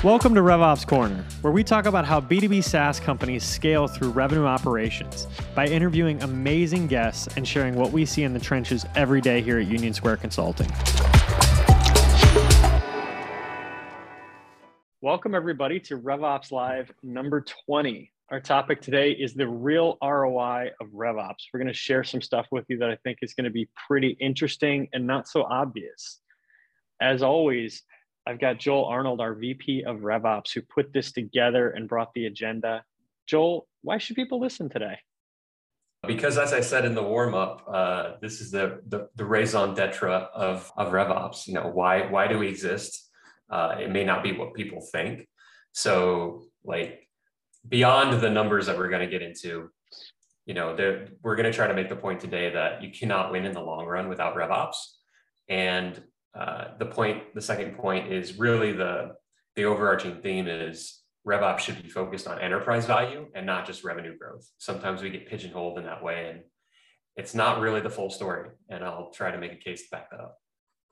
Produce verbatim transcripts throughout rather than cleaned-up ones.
Welcome to RevOps Corner, where we talk about how B two B SaaS companies scale through revenue operations by interviewing amazing guests and sharing what we see in the trenches every day here at Union Square Consulting. Welcome, everybody, to RevOps Live number twenty. Our topic today is the real R O I of RevOps. We're going to share some stuff with you that I think is going to be pretty interesting and not so obvious. As always, I've got Joel Arnold, our V P of RevOps, who put this together and brought the agenda. Joel, why should people listen today? Because as I said in the warm-up, uh, this is the, the, the raison d'etre of, of RevOps. You know, why, why do we exist? Uh, it may not be what people think. So like beyond the numbers that we're going to get into, you know, we're going to try to make the point today that you cannot win in the long run without RevOps. And Uh, the point, the second point is really the, the overarching theme is RevOps should be focused on enterprise value and not just revenue growth. Sometimes we get pigeonholed in that way and it's not really the full story. And I'll try to make a case to back that up.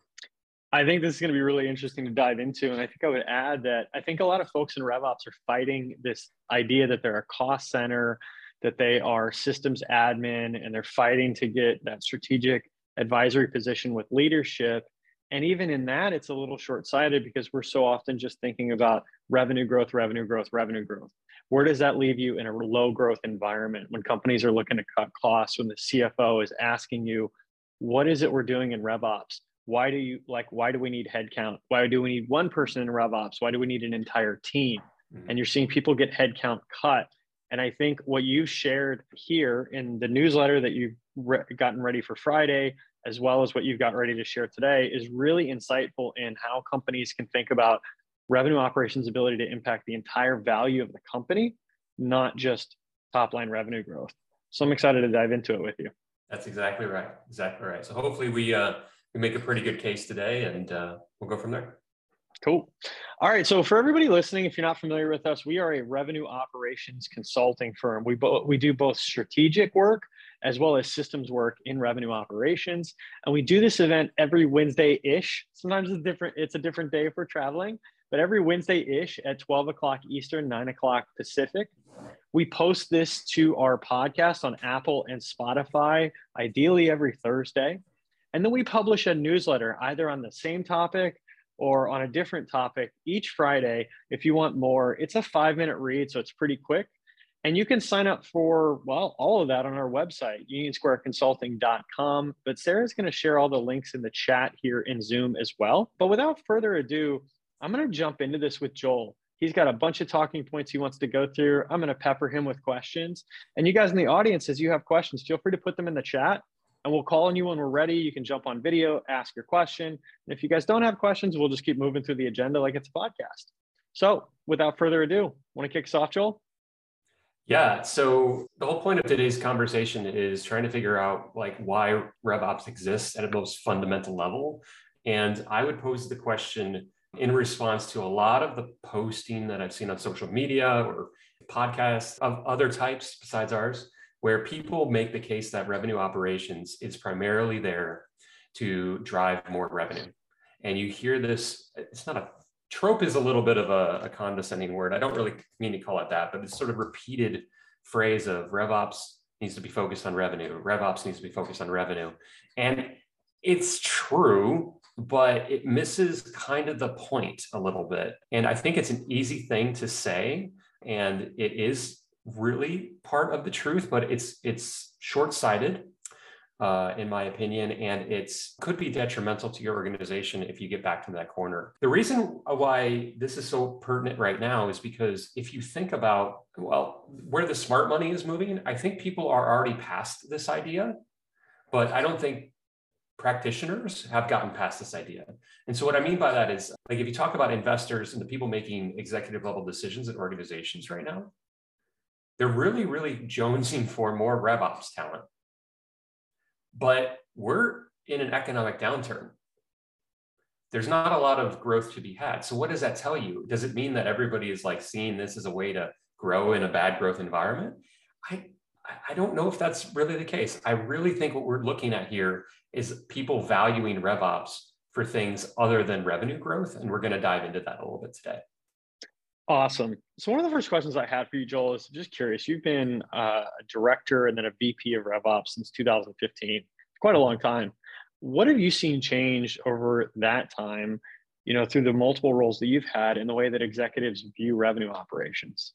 I think this is going to be really interesting to dive into. And I think I would add that I think a lot of folks in RevOps are fighting this idea that they're a cost center, that they are systems admin, and they're fighting to get that strategic advisory position with leadership. And even in that, it's a little short-sighted because we're so often just thinking about revenue growth, revenue growth, revenue growth. Where does that leave you in a low growth environment when companies are looking to cut costs, when the C F O is asking you, what is it we're doing in RevOps? Why do you like, why do we need headcount? Why do we need one person in RevOps? Why do we need an entire team? Mm-hmm. And you're seeing people get headcount cut. And I think what you shared here in the newsletter that you've re- gotten ready for Friday, as well as what you've got ready to share today, is really insightful in how companies can think about revenue operations' ability to impact the entire value of the company, not just top line revenue growth. So I'm excited to dive into it with you. That's exactly right. Exactly right. So hopefully we uh, we make a pretty good case today, and uh, we'll go from there. Cool. All right. So for everybody listening, if you're not familiar with us, we are a revenue operations consulting firm. We both we do both strategic work as well as systems work in revenue operations. And we do this event every Wednesday-ish. Sometimes it's different, it's a different day if we're traveling, but every Wednesday-ish at twelve o'clock Eastern, nine o'clock Pacific. We post this to our podcast on Apple and Spotify, ideally every Thursday. And then we publish a newsletter either on the same topic or on a different topic each Friday. If you want more, it's a five minute read, so it's pretty quick. And you can sign up for, well, all of that on our website, union square consulting dot com. But Sarah's going to share all the links in the chat here in Zoom as well. But without further ado, I'm going to jump into this with Joel. He's got a bunch of talking points he wants to go through. I'm going to pepper him with questions. And you guys in the audience, as you have questions, feel free to put them in the chat. And we'll call on you when we're ready. You can jump on video, ask your question. And if you guys don't have questions, we'll just keep moving through the agenda like it's a podcast. So without further ado, want to kick us off, Joel? Yeah. So the whole point of today's conversation is trying to figure out like why RevOps exists at a most fundamental level. And I would pose the question in response to a lot of the posting that I've seen on social media or podcasts of other types besides ours, where people make the case that revenue operations is primarily there to drive more revenue. And you hear this, it's not a trope is a little bit of a, a condescending word. I don't really mean to call it that, but it's sort of repeated phrase of RevOps needs to be focused on revenue. RevOps needs to be focused on revenue. And it's true, but it misses kind of the point a little bit. And I think it's an easy thing to say, and it is really part of the truth, but it's it's short-sighted, uh, in my opinion, and it's could be detrimental to your organization if you get back to that corner. The reason why this is so pertinent right now is because if you think about, well, where the smart money is moving, I think people are already past this idea, but I don't think practitioners have gotten past this idea. And so what I mean by that is, like, if you talk about investors and the people making executive level decisions in organizations right now, they're really, really jonesing for more RevOps talent. But we're in an economic downturn. There's not a lot of growth to be had. So what does that tell you? Does it mean that everybody is like seeing this as a way to grow in a bad growth environment? I, I don't know if that's really the case. I really think what we're looking at here is people valuing RevOps for things other than revenue growth. And we're going to dive into that a little bit today. Awesome. So one of the first questions I had for you, Joel, is just curious. You've been uh, a director and then a V P of RevOps since two thousand fifteen, quite a long time. What have you seen change over that time, you know, through the multiple roles that you've had in the way that executives view revenue operations?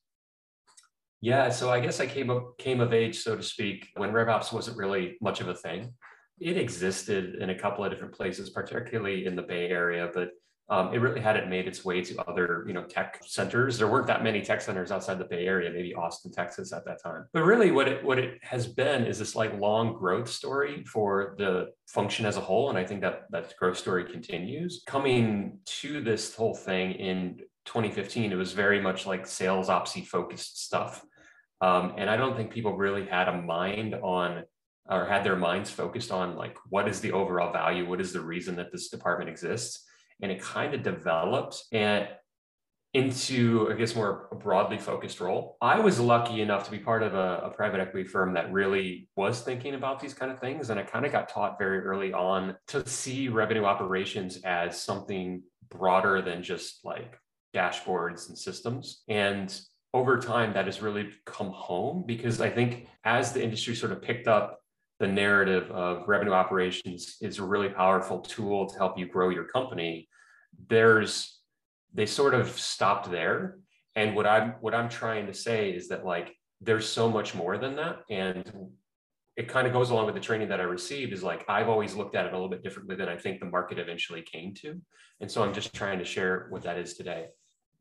Yeah, so I guess I came up came of age, so to speak, when RevOps wasn't really much of a thing. It existed in a couple of different places, particularly in the Bay Area, but um, it really hadn't made its way to other, you know, tech centers. There weren't that many tech centers outside the Bay Area, maybe Austin, Texas at that time. But really, what it what it has been is this like long growth story for the function as a whole, and I think that that growth story continues. Coming to this whole thing in twenty fifteen, it was very much like sales opsy focused stuff. Um, and I don't think people really had a mind on or had their minds focused on like, what is the overall value? What is the reason that this department exists? And it kind of developed and into, I guess, more broadly focused role. I was lucky enough to be part of a, a private equity firm that really was thinking about these kind of things. And I kind of got taught very early on to see revenue operations as something broader than just like dashboards and systems. And over time, that has really come home because I think as the industry sort of picked up the narrative of revenue operations is a really powerful tool to help you grow your company, there's they sort of stopped there. And what I'm what I'm trying to say is that like there's so much more than that. And it kind of goes along with the training that I received is like I've always looked at it a little bit differently than I think the market eventually came to. And so I'm just trying to share what that is today.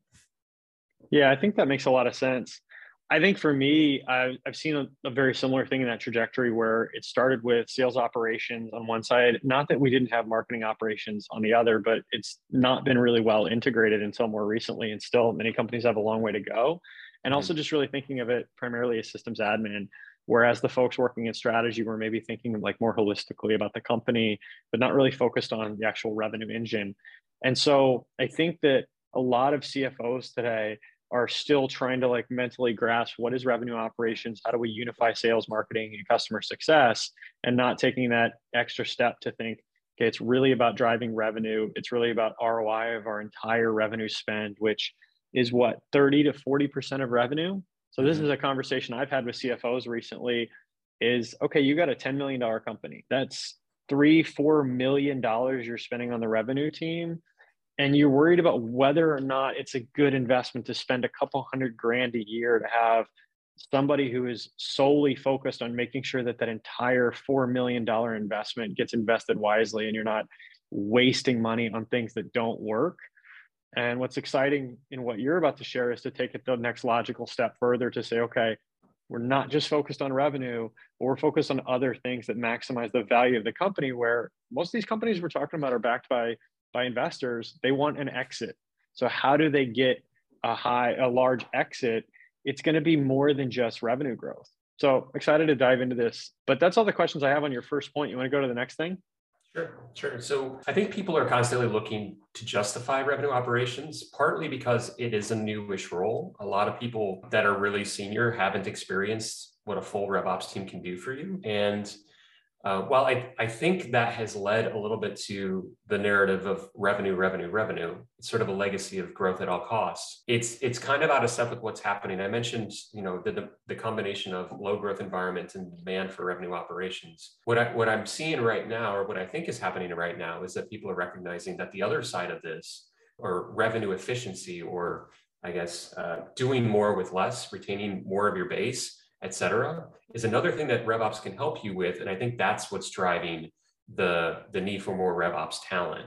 Yeah, I think that makes a lot of sense. I think for me, I've, I've seen a, a very similar thing in that trajectory where it started with sales operations on one side. Not that we didn't have marketing operations on the other, but it's not been really well integrated until more recently. And still, many companies have a long way to go. And also just really thinking of it primarily as systems admin, whereas the folks working in strategy were maybe thinking like more holistically about the company, but not really focused on the actual revenue engine. And so I think that a lot of C F Os today are still trying to like mentally grasp what is revenue operations, how do we unify sales, marketing, and customer success, and not taking that extra step to think, okay, it's really about driving revenue. It's really about R O I of our entire revenue spend, which is what, thirty to forty percent of revenue. So this is a conversation I've had with C F Os recently is, okay, you got a ten million dollars company. That's three, four million dollars you're spending on the revenue team. And you're worried about whether or not it's a good investment to spend a couple hundred grand a year to have somebody who is solely focused on making sure that that entire four million dollars investment gets invested wisely and you're not wasting money on things that don't work. And what's exciting in what you're about to share is to take it the next logical step further to say, okay, we're not just focused on revenue, but we're focused on other things that maximize the value of the company, where most of these companies we're talking about are backed by by investors. They want an exit. So how do they get a high, a large exit? It's going to be more than just revenue growth. So excited to dive into this, but that's all the questions I have on your first point. You want to go to the next thing? Sure, sure. So I think people are constantly looking to justify revenue operations, partly because it is a newish role. A lot of people that are really senior haven't experienced what a full RevOps team can do for you. And Uh, while I, I think that has led a little bit to the narrative of revenue, revenue, revenue, it's sort of a legacy of growth at all costs. It's it's kind of out of step with what's happening. I mentioned, you know, the, the combination of low growth environment and demand for revenue operations. What, I, what I'm seeing right now, or what I think is happening right now, is that people are recognizing that the other side of this, or revenue efficiency, or I guess uh, doing more with less, retaining more of your base, et cetera, is another thing that RevOps can help you with. And I think that's what's driving the, the need for more RevOps talent.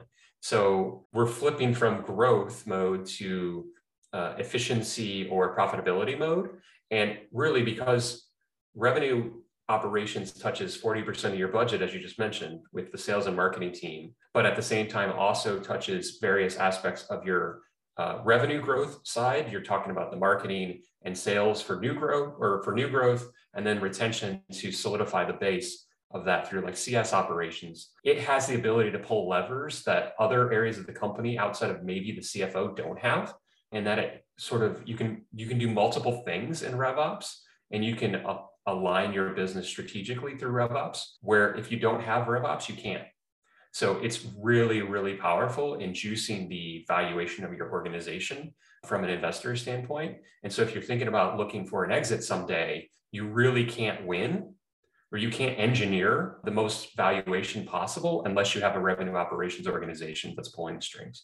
So we're flipping from growth mode to uh, efficiency or profitability mode. And really, because revenue operations touches forty percent of your budget, as you just mentioned, with the sales and marketing team, but at the same time also touches various aspects of your uh, revenue growth side. You're talking about the marketing and sales for new growth or for new growth, and then retention to solidify the base of that through like C S operations. It has the ability to pull levers that other areas of the company outside of maybe the C F O don't have. And that it sort of, you can, you can do multiple things in RevOps, and you can uh, align your business strategically through RevOps, where if you don't have RevOps, you can't. So it's really, really powerful in juicing the valuation of your organization from an investor standpoint. And so if you're thinking about looking for an exit someday, you really can't win, or you can't engineer the most valuation possible unless you have a revenue operations organization that's pulling the strings.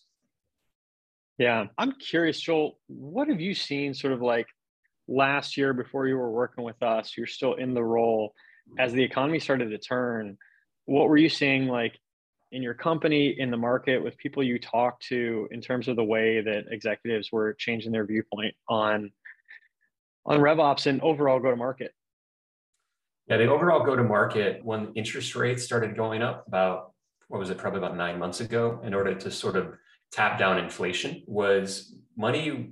Yeah, I'm curious, Joel, what have you seen sort of like last year before you were working with us? You're still in the role as the economy started to turn. What were you seeing like in your company, in the market, with people you talked to in terms of the way that executives were changing their viewpoint on on RevOps and overall go to market? Yeah, the overall go to market when interest rates started going up about, what was it, probably about nine months ago, in order to sort of tap down inflation, was money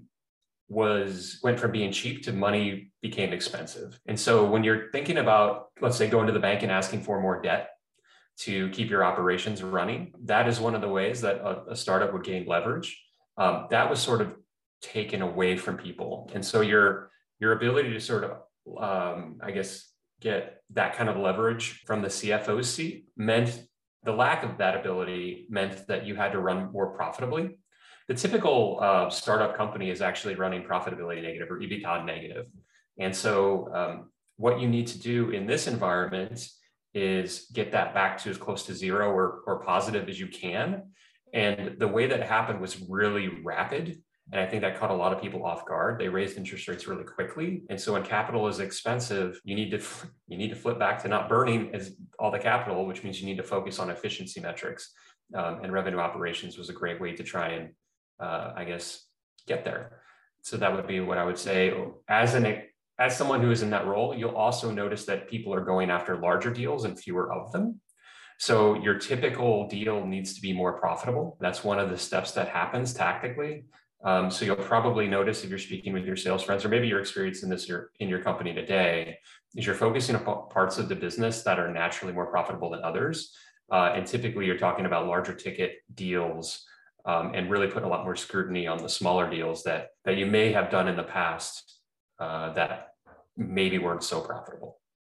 was went from being cheap to money became expensive. And so when you're thinking about, let's say, going to the bank and asking for more debt to keep your operations running, that is one of the ways that a, a startup would gain leverage. Um, that was sort of taken away from people. And so your, your ability to sort of, um, I guess, get that kind of leverage from the C F O's seat meant the lack of that ability meant that you had to run more profitably. The typical uh, startup company is actually running profitability negative or EBITDA negative. And so um, what you need to do in this environment is get that back to as close to zero or, or positive as you can. And the way that it happened was really rapid. And I think that caught a lot of people off guard. They raised interest rates really quickly. And so when capital is expensive, you need to you need to flip back to not burning as all the capital, which means you need to focus on efficiency metrics. Um, and revenue operations was a great way to try and, uh, I guess, get there. So that would be what I would say. As an as someone who is in that role, you'll also notice that people are going after larger deals and fewer of them. So your typical deal needs to be more profitable. That's one of the steps that happens tactically. Um, so you'll probably notice if you're speaking with your sales friends, or maybe you're experiencing this your, in your company today, is you're focusing on parts of the business that are naturally more profitable than others. Uh, and typically you're talking about larger ticket deals um, and really put a lot more scrutiny on the smaller deals that, that you may have done in the past uh, that maybe weren't so profitable.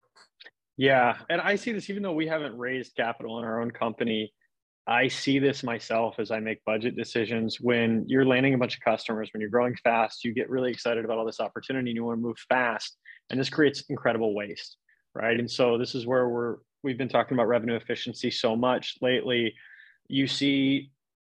Yeah, and I see this even though we haven't raised capital in our own company. I see this myself as I make budget decisions. When you're landing a bunch of customers, when you're growing fast, you get really excited about all this opportunity and you want to move fast. And this creates incredible waste, right? And so this is where we're, we've been talking about revenue efficiency so much lately. You see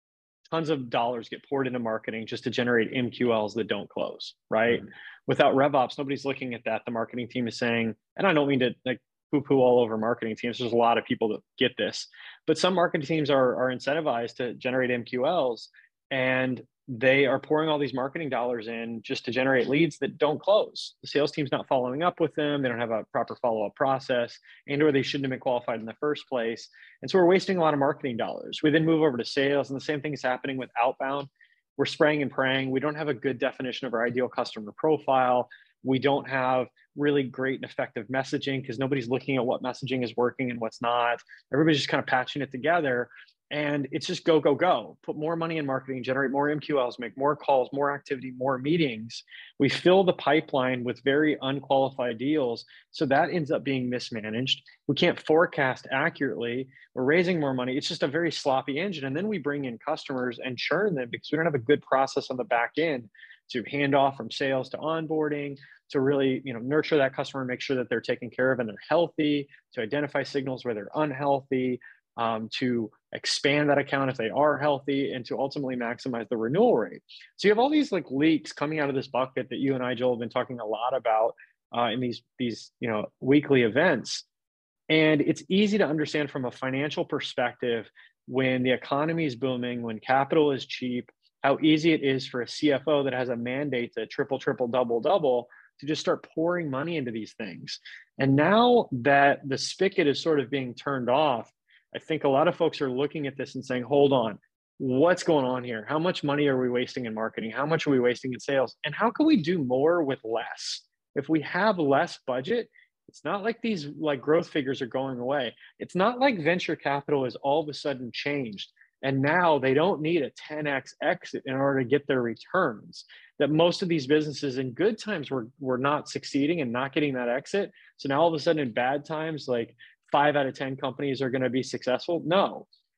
tons of dollars get poured into marketing just to generate M Q Ls that don't close, right? Mm-hmm. Without RevOps, nobody's looking at that. The marketing team is saying, and I don't mean to like poo-poo all over marketing teams. There's a lot of people that get this, but some marketing teams are, are incentivized to generate M Q Ls, and they are pouring all these marketing dollars in just to generate leads that don't close. The sales team's not following up with them. They don't have a proper follow-up process, and or they shouldn't have been qualified in the first place. And so we're wasting a lot of marketing dollars. We then move over to sales, and the same thing is happening with outbound. We're spraying and praying. We don't have a good definition of our ideal customer profile. We don't have really great and effective messaging because nobody's looking at what messaging is working and what's not. Everybody's just kind of patching it together. And it's just go, go, go. Put more money in marketing, generate more M Q Ls, make more calls, more activity, more meetings. We fill the pipeline with very unqualified deals. So that ends up being mismanaged. We can't forecast accurately. We're raising more money. It's just a very sloppy engine. And then we bring in customers and churn them because we don't have a good process on the back end to hand off from sales to onboarding, to really, you know, nurture that customer, make sure that they're taken care of and they're healthy, to identify signals where they're unhealthy, um, to expand that account if they are healthy, and to ultimately maximize the renewal rate. So you have all these like leaks coming out of this bucket that you and I, Joel, have been talking a lot about uh, in these, these, you know, weekly events. And it's easy to understand from a financial perspective when the economy is booming, when capital is cheap, how easy it is for a C F O that has a mandate to triple, triple, double, double to just start pouring money into these things. And now that the spigot is sort of being turned off, I think a lot of folks are looking at this and saying, hold on, what's going on here? How much money are we wasting in marketing? How much are we wasting in sales? And how can we do more with less? If we have less budget, it's not like these like growth figures are going away. It's not like venture capital is all of a sudden changed. And now they don't need a ten X exit in order to get their returns. That most of these businesses in good times were, were not succeeding and not getting that exit. So now all of a sudden in bad times, like five out of ten companies are going to be successful. No,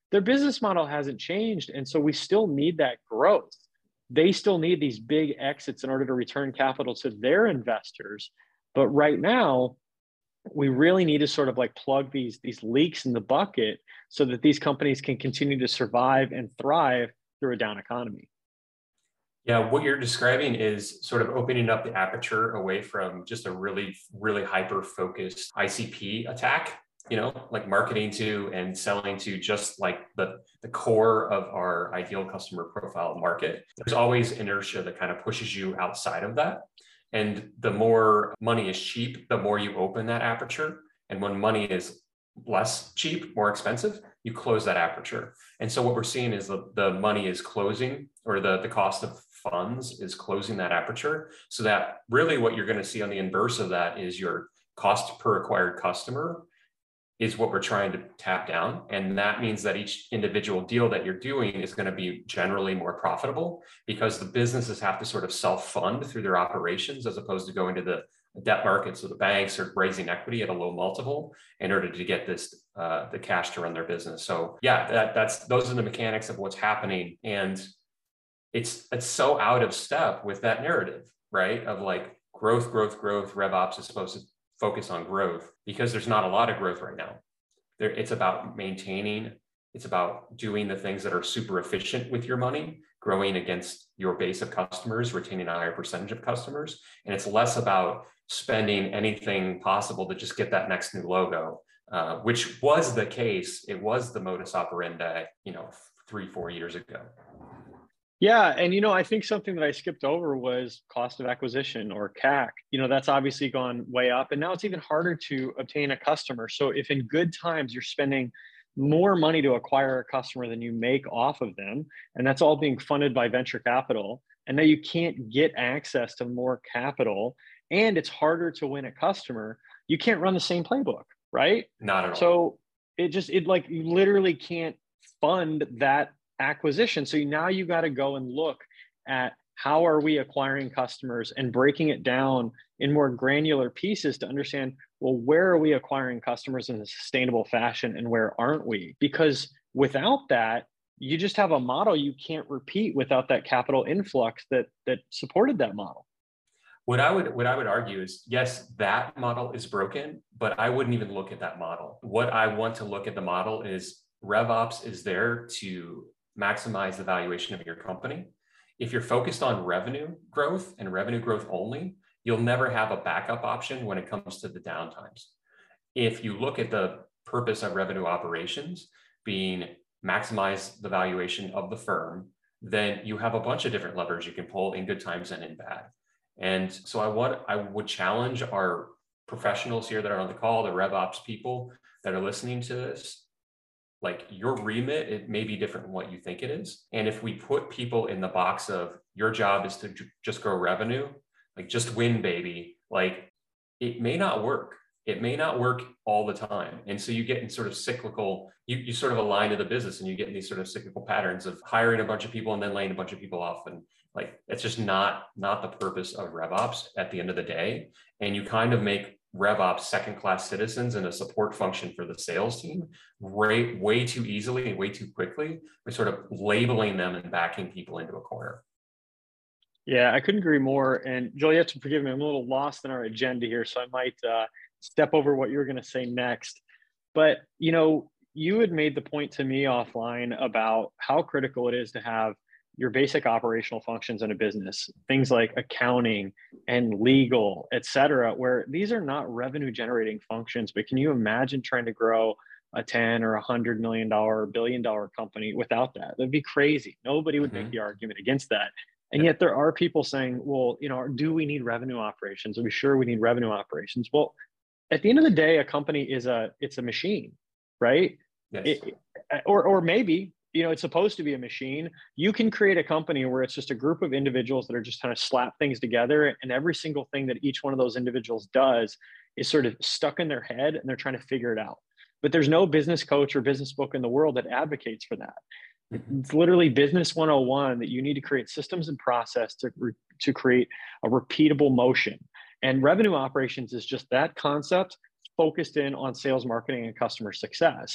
their business model hasn't changed. And so we still need that growth. They still need these big exits in order to return capital to their investors. But right now, we really need to sort of like plug these, these leaks in the bucket so that these companies can continue to survive and thrive through a down economy. Yeah, what you're describing is sort of opening up the aperture away from just a really, really hyper-focused I C P attack, you know, like marketing to and selling to just like the, the core of our ideal customer profile market. There's always inertia that kind of pushes you outside of that. And the more money is cheap, the more you open that aperture. And when money is less cheap, more expensive, you close that aperture. And so what we're seeing is the, the money is closing, or the, the cost of funds is closing that aperture. So that really what you're going to see on the inverse of that is your cost per acquired customer is what we're trying to tap down. And that means that each individual deal that you're doing is going to be generally more profitable, because the businesses have to sort of self-fund through their operations as opposed to going to the debt markets, so the banks are raising equity at a low multiple in order to get this uh, the cash to run their business. So yeah, that, that's those are the mechanics of what's happening, and it's it's so out of step with that narrative, right? Of like growth, growth, growth. RevOps is supposed to focus on growth because there's not a lot of growth right now. There, it's about maintaining. It's about doing the things that are super efficient with your money, growing against your base of customers, retaining a higher percentage of customers. And it's less about spending anything possible to just get that next new logo, uh, which was the case. It was the modus operandi, you know, three, four years ago. Yeah. And, you know, I think something that I skipped over was cost of acquisition, or C A C. You know, that's obviously gone way up, and now it's even harder to obtain a customer. So if in good times you're spending more money to acquire a customer than you make off of them, and that's all being funded by venture capital, and now you can't get access to more capital, and it's harder to win a customer, you can't run the same playbook, right? Not at all. So it just, it like, you literally can't fund that acquisition. So now you got to go and look at how are we acquiring customers and breaking it down in more granular pieces to understand, well, where are we acquiring customers in a sustainable fashion and where aren't we? Because without that, you just have a model you can't repeat without that capital influx that that supported that model. What I would what I would argue is, yes, that model is broken, but I wouldn't even look at that model. What I want to look at the model is RevOps is there to maximize the valuation of your company. If you're focused on revenue growth and revenue growth only, you'll never have a backup option when it comes to the downtimes. If you look at the purpose of revenue operations being maximize the valuation of the firm, then you have a bunch of different levers you can pull in good times and in bad. And so I want I would challenge our professionals here that are on the call, the RevOps people that are listening to this. Like, your remit, it may be different than what you think it is. And if we put people in the box of your job is to just grow revenue, like just win, baby, like it may not work. It may not work all the time. And so you get in sort of cyclical, you, you sort of align to the business, and you get in these sort of cyclical patterns of hiring a bunch of people and then laying a bunch of people off. And like, it's just not, not the purpose of RevOps at the end of the day. And you kind of make RevOps second-class citizens and a support function for the sales team way, way too easily and way too quickly by sort of labeling them and backing people into a corner. Yeah, I couldn't agree more. And Joel, you have to forgive me, I'm a little lost in our agenda here, so I might uh, step over what you were going to say next. But, you know, you had made the point to me offline about how critical it is to have your basic operational functions in a business, things like accounting and legal, et cetera, where these are not revenue generating functions. But can you imagine trying to grow a ten or a hundred million dollar, billion dollar company without that? That'd be crazy. Nobody would mm-hmm. make the argument against that. And yet there are people saying, well, you know, do we need revenue operations? Are we sure we need revenue operations? Well, at the end of the day, a company is a, it's a machine, right? Yes. It, or, or maybe, you know, it's supposed to be a machine. You can create a company where it's just a group of individuals that are just kind of slap things together, and every single thing that each one of those individuals does is sort of stuck in their head and they're trying to figure it out. But there's no business coach or business book in the world that advocates for that. Mm-hmm. It's literally business one oh one, that you need to create systems and process to, re- to create a repeatable motion. And revenue operations is just that concept focused in on sales, marketing, and customer success.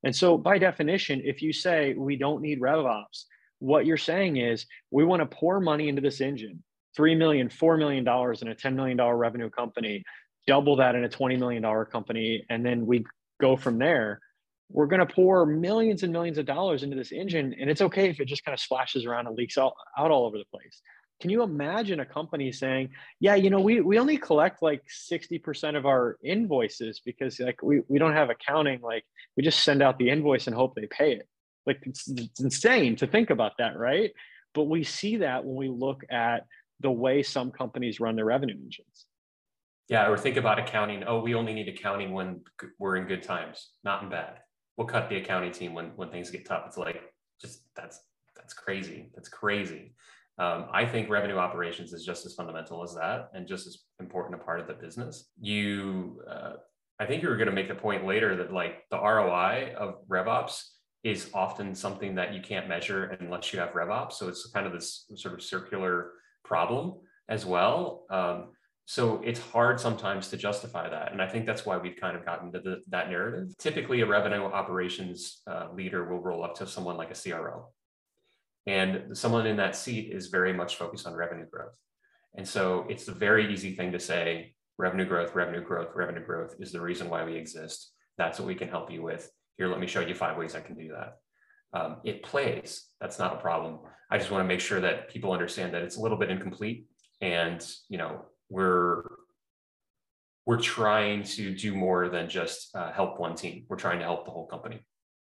And so by definition, if you say we don't need RevOps, what you're saying is we want to pour money into this engine, three million dollars, four million dollars in a ten million dollars revenue company, double that in a twenty million dollars company, and then we go from there. We're going to pour millions and millions of dollars into this engine, and it's okay if it just kind of splashes around and leaks out, out all over the place. Can you imagine a company saying, yeah, you know, we, we only collect like sixty percent of our invoices because like we, we don't have accounting, like we just send out the invoice and hope they pay it. Like it's, it's insane to think about that, right? But we see that when we look at the way some companies run their revenue engines. Yeah, or think about accounting. Oh, we only need accounting when we're in good times, not in bad. We'll cut the accounting team when, when things get tough. It's like, just that's, that's crazy. That's crazy. Um, I think revenue operations is just as fundamental as that and just as important a part of the business. You, uh, I think you were going to make the point later that like the R O I of RevOps is often something that you can't measure unless you have RevOps. So it's kind of this sort of circular problem as well. Um, so it's hard sometimes to justify that. And I think that's why we've kind of gotten to the, that narrative. Typically a revenue operations uh, leader will roll up to someone like a C R O. And someone in that seat is very much focused on revenue growth. And so it's a very easy thing to say, revenue growth, revenue growth, revenue growth is the reason why we exist. That's what we can help you with. Here, let me show you five ways I can do that. Um, it plays, that's not a problem. I just want to make sure that people understand that it's a little bit incomplete and, you know, we're, we're trying to do more than just uh, help one team. We're trying to help the whole company.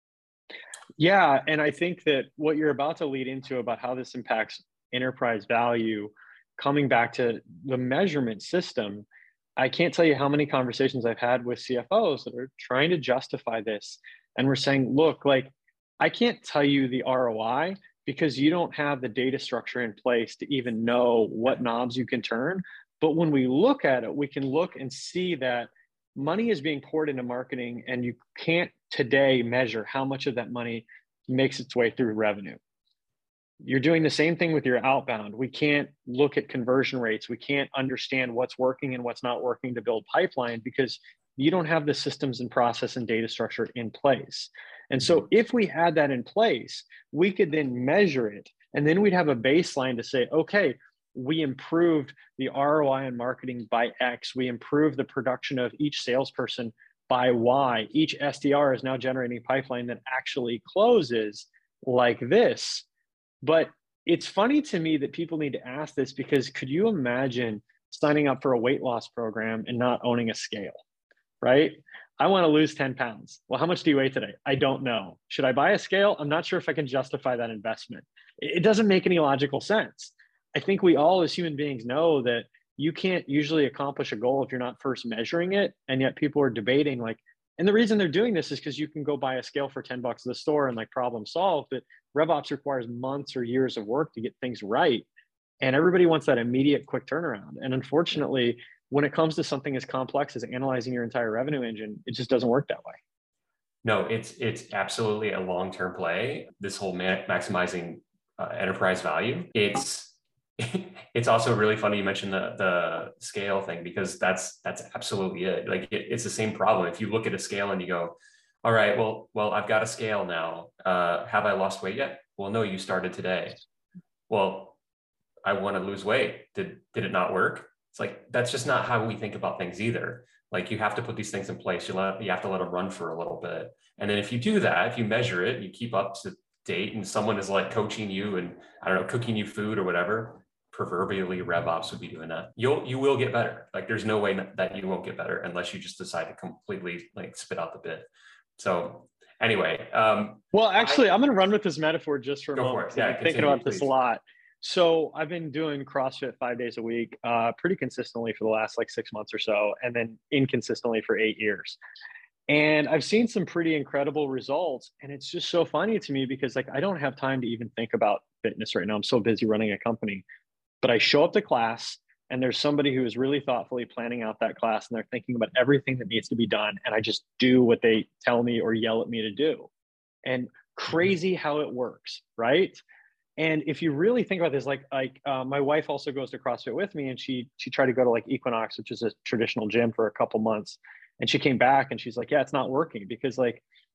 Yeah, and I think that what you're about to lead into about how this impacts enterprise value, coming back to the measurement system, I can't tell you how many conversations I've had with C F Os that are trying to justify this. And we're saying, look, like, I can't tell you the R O I because you don't have the data structure in place to even know what knobs you can turn. But when we look at it, we can look and see that money is being poured into marketing and you can't today measure how much of that money makes its way through revenue. You're doing the same thing with your outbound. We can't look at conversion rates. We can't understand what's working and what's not working to build pipeline because you don't have the systems and process and data structure in place. And so if we had that in place, we could then measure it. And then we'd have a baseline to say, okay, we improved the R O I on marketing by X. We improved the production of each salesperson by Y. Each S D R is now generating a pipeline that actually closes like this. But it's funny to me that people need to ask this because could you imagine signing up for a weight loss program and not owning a scale, right? I want to lose ten pounds. Well, how much do you weigh today? I don't know. Should I buy a scale? I'm not sure if I can justify that investment. It doesn't make any logical sense. I think we all as human beings know that you can't usually accomplish a goal if you're not first measuring it. And yet people are debating like, and the reason they're doing this is because you can go buy a scale for ten bucks at the store and like problem solved, but RevOps requires months or years of work to get things right. And everybody wants that immediate quick turnaround. And unfortunately, when it comes to something as complex as analyzing your entire revenue engine, it just doesn't work that way. No, it's it's absolutely a long-term play. This whole ma- maximizing uh, enterprise value. It's it's also really funny you mentioned the the scale thing because that's that's absolutely it. Like it, it's the same problem. If you look at a scale and you go, all right, well, well, I've got a scale now. Uh, have I lost weight yet? Well, no, you started today. Well, I want to lose weight. Did did it not work? It's like, that's just not how we think about things either. Like you have to put these things in place. You let, you have to let them run for a little bit. And then if you do that, if you measure it, you keep up to date and someone is like coaching you and I don't know, cooking you food or whatever, proverbially RevOps would be doing that. You'll, you will get better. Like there's no way that you won't get better unless you just decide to completely like spit out the bit. So anyway. Um, well, actually, I, I'm going to run with this metaphor just for a go moment. For it. Yeah, I've been thinking about please. this a lot. So I've been doing CrossFit five days a week, uh, pretty consistently for the last like six months or so, and then inconsistently for eight years. And I've seen some pretty incredible results. And it's just so funny to me because like, I don't have time to even think about fitness right now. I'm so busy running a company, but I show up to class and there's somebody who is really thoughtfully planning out that class and they're thinking about everything that needs to be done. And I just do what they tell me or yell at me to do. And crazy how it works, right? And if you really think about this, like, like uh, my wife also goes to CrossFit with me, and she she tried to go to like Equinox, which is a traditional gym, for a couple months, and she came back and she's like, "Yeah, it's not working because like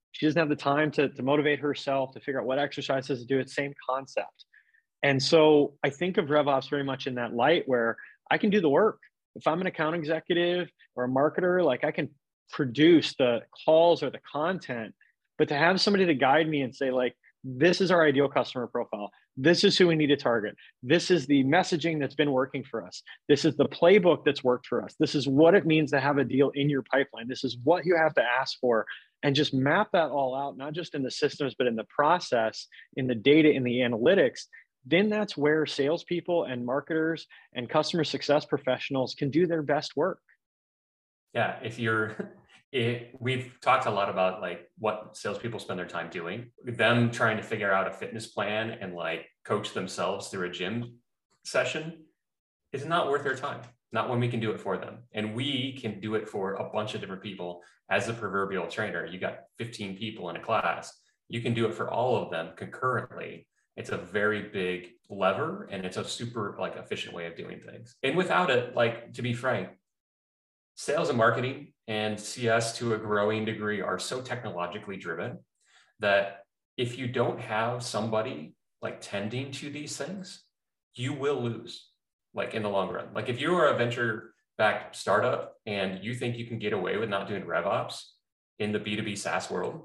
She doesn't have the time to, to motivate herself, to figure out what exercises to do. It's same concept. And so I think of RevOps very much in that light where I can do the work. If I'm an account executive or a marketer, like I can produce the calls or the content, but to have somebody to guide me and say like, this is our ideal customer profile. This is who we need to target. This is the messaging that's been working for us. This is the playbook that's worked for us. This is what it means to have a deal in your pipeline. This is what you have to ask for, and just map that all out, not just in the systems, but in the process, in the data, in the analytics. Then that's where salespeople and marketers and customer success professionals can do their best work. Yeah, if you're, it, we've talked a lot about like what salespeople spend their time doing, them trying to figure out a fitness plan and like coach themselves through a gym session is not worth their time, not when we can do it for them. And we can do it for a bunch of different people as a proverbial trainer. You got fifteen people in a class, you can do it for all of them concurrently. It's a very big lever and it's a super like efficient way of doing things. And without it, like to be frank, sales and marketing and C S to a growing degree are so technologically driven that if you don't have somebody like tending to these things, you will lose like in the long run. Like if you are a venture backed startup and you think you can get away with not doing RevOps in the B two B SaaS world,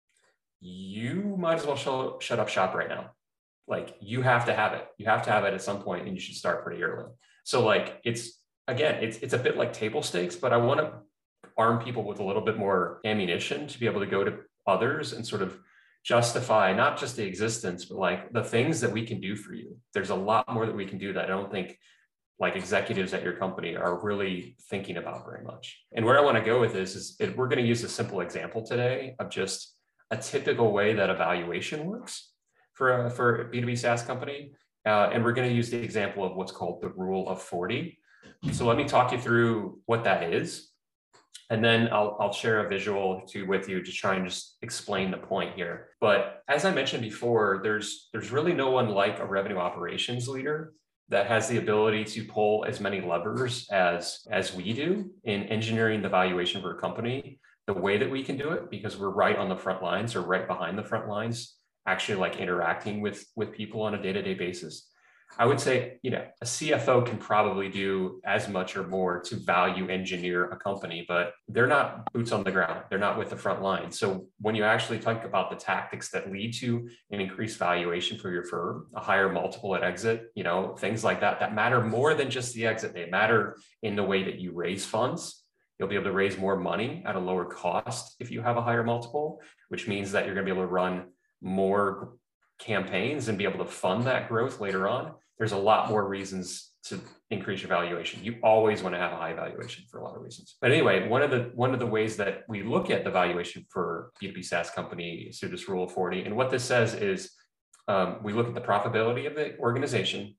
you might as well show, shut up shop right now. Like you have to have it. You have to have it at some point and you should start pretty early. So like it's, again, it's it's a bit like table stakes, but I want to arm people with a little bit more ammunition to be able to go to others and sort of justify not just the existence, but like the things that we can do for you. There's a lot more that we can do that I don't think like executives at your company are really thinking about very much. And where I want to go with this is it, we're going to use a simple example today of just a typical way that evaluation works for a, for a B two B SaaS company. Uh, and we're going to use the example of what's called the rule of forty. So let me talk you through what that is. And then I'll, I'll share a visual too with you to try and just explain the point here. But as I mentioned before, there's, there's really no one like a revenue operations leader that has the ability to pull as many levers as, as we do in engineering the valuation for a company the way that we can do it, because we're right on the front lines or right behind the front lines, actually like interacting with, with people on a day-to-day basis. I would say, you know, a C F O can probably do as much or more to value engineer a company, but they're not boots on the ground. They're not with the front line. So when you actually talk about the tactics that lead to an increased valuation for your firm, a higher multiple at exit, you know, things like that, that matter more than just the exit. They matter in the way that you raise funds. You'll be able to raise more money at a lower cost if you have a higher multiple, which means that you're going to be able to run more campaigns and be able to fund that growth later on. There's a lot more reasons to increase your valuation. You always want to have a high valuation for a lot of reasons. But anyway, one of the one of the ways that we look at the valuation for B two B SaaS company is through this rule of forty. And what this says is um, we look at the profitability of the organization,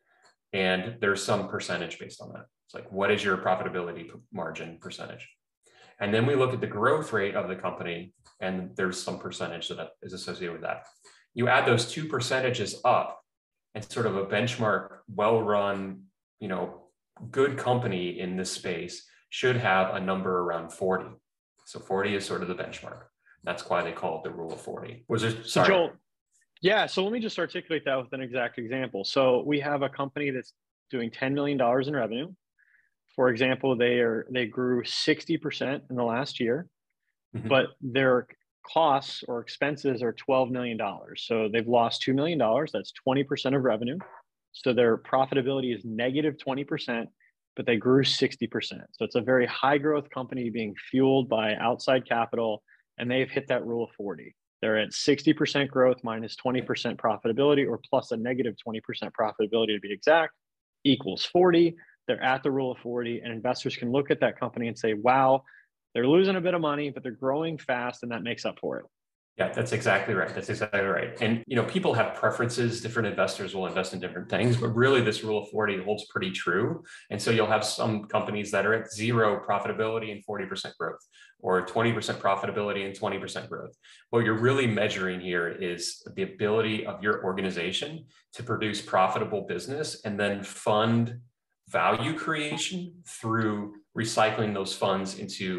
and there's some percentage based on that. It's like, what is your profitability margin percentage? And then we look at the growth rate of the company, and there's some percentage that is associated with that. You add those two percentages up, and sort of a benchmark, well-run, you know, good company in this space should have a number around forty. So forty is sort of the benchmark. That's why they call it the rule of forty. Was there, sorry. So Joel, yeah, so let me just articulate that with an exact example. So we have a company that's doing ten million dollars in revenue. For example, they are they grew sixty percent in the last year, mm-hmm. but their costs or expenses are twelve million dollars. So they've lost two million dollars. That's twenty percent of revenue. So their profitability is negative twenty percent, but they grew sixty percent. So it's a very high growth company being fueled by outside capital, and they've hit that rule of forty. They're at sixty percent growth minus twenty percent profitability, or plus a negative twenty percent profitability to be exact, equals forty. They're at the rule of forty, and investors can look at that company and say, wow, they're losing a bit of money, but they're growing fast, and that makes up for it. Yeah, that's exactly right. That's exactly right. And, you know, people have preferences. Different investors will invest in different things, but really this rule of forty holds pretty true. And so you'll have some companies that are at zero profitability and forty percent growth, or twenty percent profitability and twenty percent growth. What you're really measuring here is the ability of your organization to produce profitable business and then fund value creation through recycling those funds into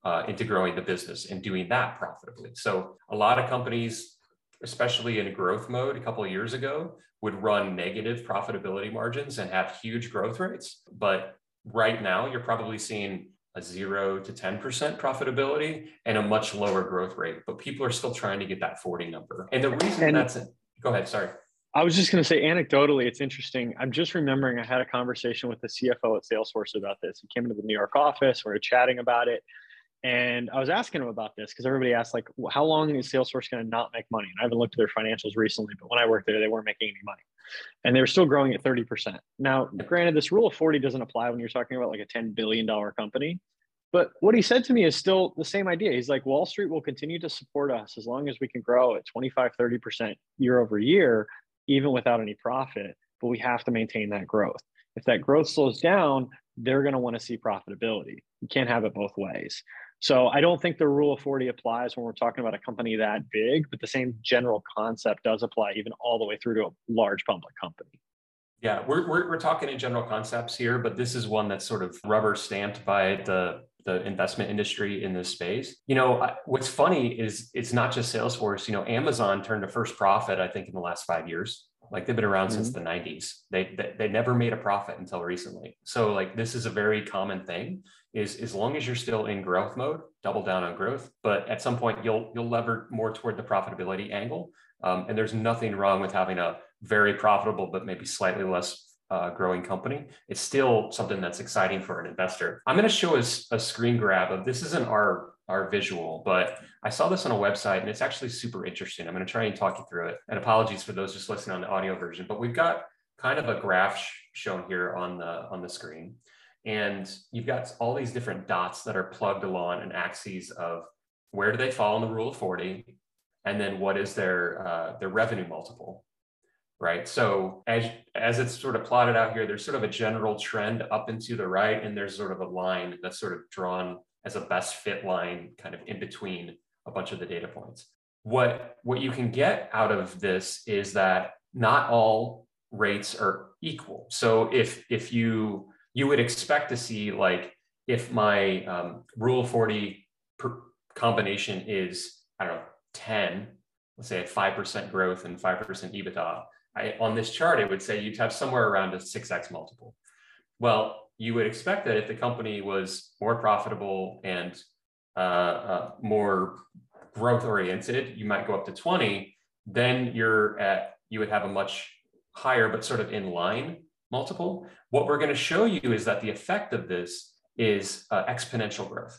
uh, into growing the business and doing that profitably. So a lot of companies, especially in growth mode a couple of years ago, would run negative profitability margins and have huge growth rates. But right now, you're probably seeing a zero to ten percent profitability and a much lower growth rate. But people are still trying to get that forty number. And the reason And that's, go ahead, sorry. I was just going to say, anecdotally, it's interesting. I'm just remembering I had a conversation with the C F O at Salesforce about this. He came into the New York office, we were chatting about it. And I was asking him about this because everybody asked, like, well, how long is Salesforce going to not make money? And I haven't looked at their financials recently, but when I worked there, they weren't making any money. And they were still growing at thirty percent. Now, granted, this rule of forty doesn't apply when you're talking about like a ten billion dollars company. But what he said to me is still the same idea. He's like, Wall Street will continue to support us as long as we can grow at twenty-five, thirty percent year over year, even without any profit. But we have to maintain that growth. If that growth slows down, they're going to want to see profitability. You can't have it both ways. So I don't think the rule of forty applies when we're talking about a company that big, but the same general concept does apply even all the way through to a large public company. Yeah, we're, we're, we're talking in general concepts here, but this is one that's sort of rubber stamped by the, the investment industry in this space. You know, what's funny is it's not just Salesforce. You know, Amazon turned a first profit, I think, in the last five years. Like they've been around mm-hmm. since the nineties. They, they they never made a profit until recently. So like this is a very common thing. Is as long as you're still in growth mode, double down on growth. But at some point you'll you'll lever more toward the profitability angle. Um, and there's nothing wrong with having a very profitable but maybe slightly less uh, growing company. It's still something that's exciting for an investor. I'm going to show us a, a screen grab of this. Isn't our our visual, but I saw this on a website and it's actually super interesting. I'm going to try and talk you through it. And apologies for those just listening on the audio version, but we've got kind of a graph sh- shown here on the, on the screen. And you've got all these different dots that are plugged along an axis of where do they fall in the rule of forty? And then what is their, uh, their revenue multiple, right? So as, as it's sort of plotted out here, there's sort of a general trend up and to the right, and there's sort of a line that's sort of drawn as a best fit line kind of in between a bunch of the data points. What, what you can get out of this is that not all rates are equal. So if, if you, you would expect to see, like, if my um, rule of forty per combination is, I don't know, ten, let's say at five percent growth and five percent EBITDA, I, on this chart, it would say you'd have somewhere around a six X multiple. Well, you would expect that if the company was more profitable and uh, uh, more growth oriented, you might go up to twenty. Then you're at, you would have a much higher, but sort of in line multiple. What we're going to show you is that the effect of this is uh, exponential growth.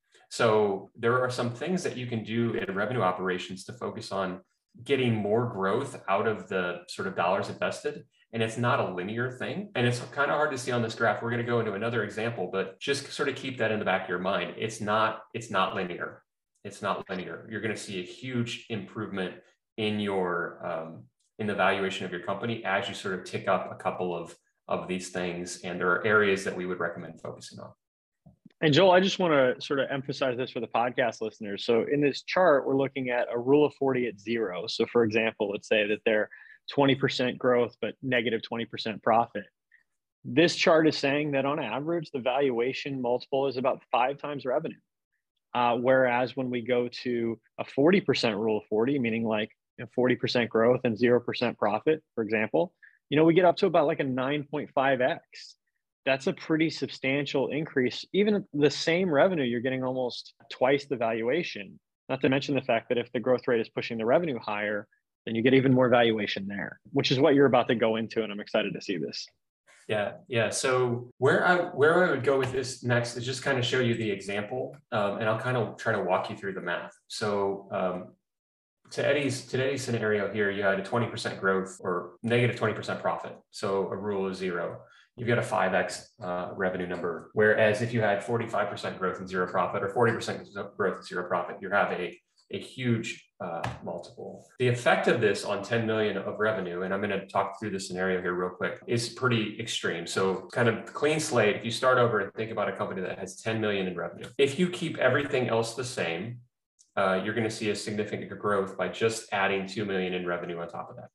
So there are some things that you can do in revenue operations to focus on getting more growth out of the sort of dollars invested. And it's not a linear thing. And it's kind of hard to see on this graph. We're going to go into another example, but just sort of keep that in the back of your mind. It's not, it's not linear. It's not linear. You're going to see a huge improvement in your, um, in the valuation of your company as you sort of tick up a couple of, of these things. And there are areas that we would recommend focusing on. And Joel, I just want to sort of emphasize this for the podcast listeners. So in this chart, we're looking at a rule of forty at zero. So for example, let's say that they're twenty percent growth, but negative twenty percent profit. This chart is saying that on average, the valuation multiple is about five times revenue. Uh, whereas when we go to a forty percent rule of forty, meaning like you know, forty percent growth and zero percent profit, for example, you know, we get up to about like a nine point five X. That's a pretty substantial increase. Even the same revenue, you're getting almost twice the valuation. Not to mention the fact that if the growth rate is pushing the revenue higher, then you get even more valuation there, which is what you're about to go into. And I'm excited to see this. Yeah, yeah. So where I where I would go with this next is just kind of show you the example, um, and I'll kind of try to walk you through the math. So um, to Eddie's to Eddie's scenario here, you had a twenty percent growth or negative twenty percent profit. So a rule of zero. You've got a five X uh, revenue number. Whereas if you had forty-five percent growth and zero profit or forty percent growth and zero profit, you have a, a huge uh, multiple. The effect of this on ten million of revenue, and I'm going to talk through the scenario here real quick, is pretty extreme. So kind of clean slate, if you start over and think about a company that has ten million in revenue, if you keep everything else the same, uh, you're going to see a significant growth by just adding two million in revenue on top of that.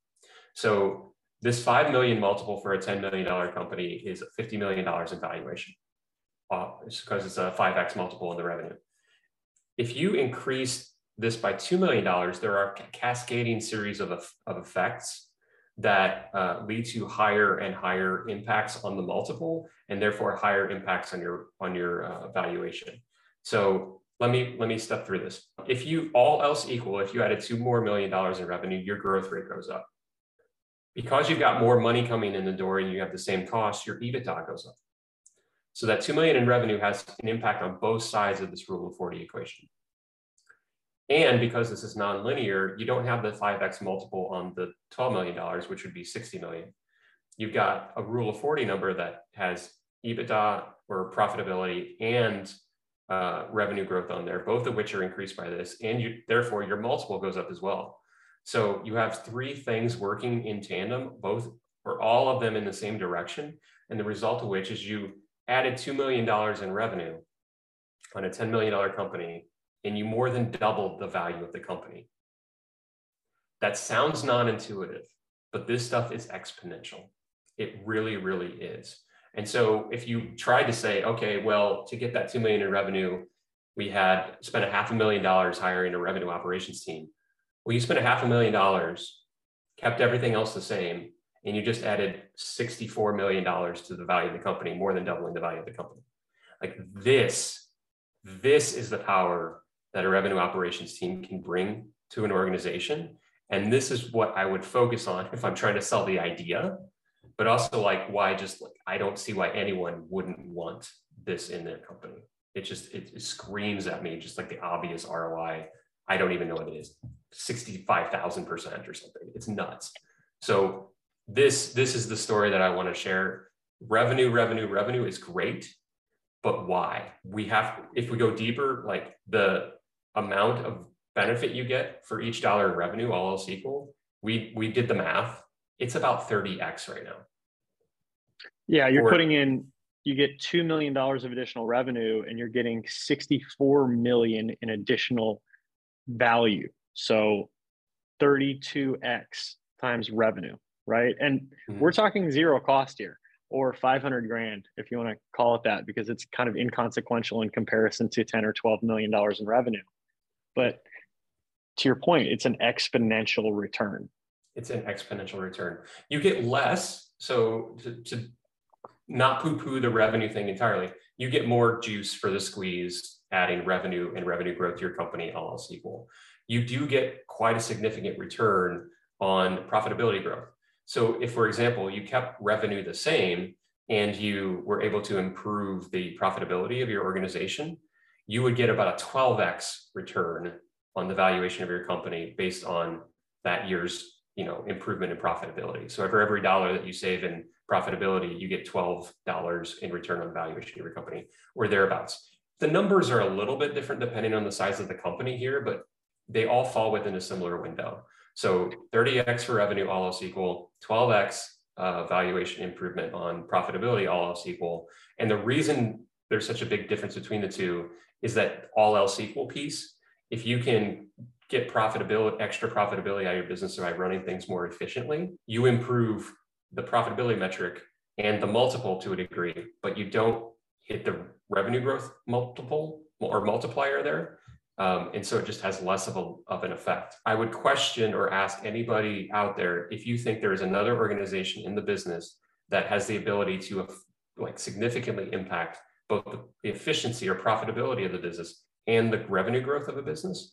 So this five million multiple for a ten million dollars company is fifty million dollars in valuation. Uh, it's because it's a five X multiple in the revenue. If you increase this by two million dollars, there are a cascading series of, of effects that uh, lead to higher and higher impacts on the multiple, and therefore higher impacts on your on your uh, valuation. So let me let me step through this. If you, all else equal, if you added two more million dollars in revenue, your growth rate goes up. Because you've got more money coming in the door and you have the same cost, your EBITDA goes up. So that two million in revenue has an impact on both sides of this rule of forty equation. And because this is nonlinear, you don't have the five X multiple on the twelve million dollars, which would be sixty million. You've got a rule of forty number that has EBITDA or profitability and uh, revenue growth on there, both of which are increased by this. And you, therefore your multiple goes up as well. So you have three things working in tandem, both or all of them in the same direction. And the result of which is you added two million dollars in revenue on a ten million dollar company, and you more than doubled the value of the company. That sounds non-intuitive, but this stuff is exponential. It really, really is. And so if you tried to say, okay, well, to get that two million in revenue, we had spent a half a million dollars hiring a revenue operations team. Well, you spent a half a million dollars, kept everything else the same, and you just added sixty-four million dollars to the value of the company, more than doubling the value of the company. Like this, this is the power that a revenue operations team can bring to an organization. And this is what I would focus on if I'm trying to sell the idea, but also like why just like, I don't see why anyone wouldn't want this in their company. It just, it, it screams at me, just like the obvious R O I. I don't even know what it is, sixty-five thousand percent or something. It's nuts. So this, this is the story that I want to share. Revenue, revenue, revenue is great, but why? We have, if we go deeper, like the amount of benefit you get for each dollar in revenue, all else equal, we, we did the math. It's about thirty X right now. Yeah, you're or, putting in, you get two million dollars of additional revenue and you're getting sixty-four million in additional value. So thirty-two X times revenue, right? And mm-hmm. we're talking zero cost here, or five hundred grand, if you want to call it that, because it's kind of inconsequential in comparison to ten or twelve million dollars in revenue. But to your point, it's an exponential return. It's an exponential return. You get less. So to, to not poo-poo the revenue thing entirely, you get more juice for the squeeze, adding revenue and revenue growth to your company, all else equal. You do get quite a significant return on profitability growth. So if, for example, you kept revenue the same and you were able to improve the profitability of your organization, you would get about a twelve X return on the valuation of your company based on that year's, you know, improvement in profitability. So for every dollar that you save in profitability, you get twelve dollars in return on the valuation of your company, or thereabouts. The numbers are a little bit different depending on the size of the company here, but they all fall within a similar window. So thirty X for revenue, all else equal, twelve X uh, valuation improvement on profitability, all else equal. And the reason there's such a big difference between the two is that all else equal piece. If you can get profitability, extra profitability out of your business by running things more efficiently, you improve the profitability metric and the multiple to a degree, but you don't hit the revenue growth multiple or multiplier there. Um, and so it just has less of, a, of an effect. I would question or ask anybody out there if you think there is another organization in the business that has the ability to uh, like significantly impact both the efficiency or profitability of the business and the revenue growth of a business.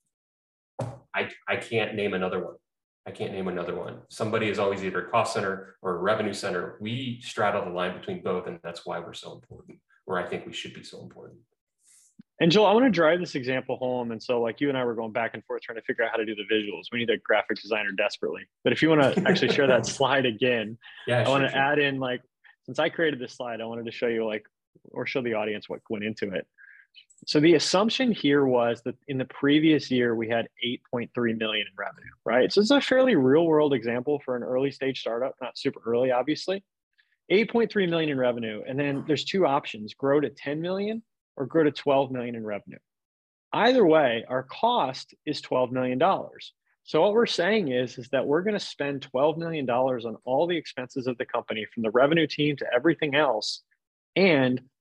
I, I can't name another one. I can't name another one. Somebody is always either a cost center or a revenue center. We straddle the line between both, and that's why we're so important, or I think we should be so important. And Joel, I want to drive this example home. And so like you and I were going back and forth trying to figure out how to do the visuals. We need a graphic designer desperately. But if you want to actually share that slide again, yeah, I sure, want to sure. add in like, since I created this slide, I wanted to show you like, or show the audience what went into it. So the assumption here was that in the previous year, we had eight point three million in revenue, right? So it's a fairly real world example for an early stage startup, not super early, obviously. eight point three million in revenue. And then there's two options, grow to ten million or grow to twelve million in revenue. Either way, our cost is twelve million dollars. So what we're saying is, is that we're going to spend twelve million dollars on all the expenses of the company, from the revenue team to everything else. And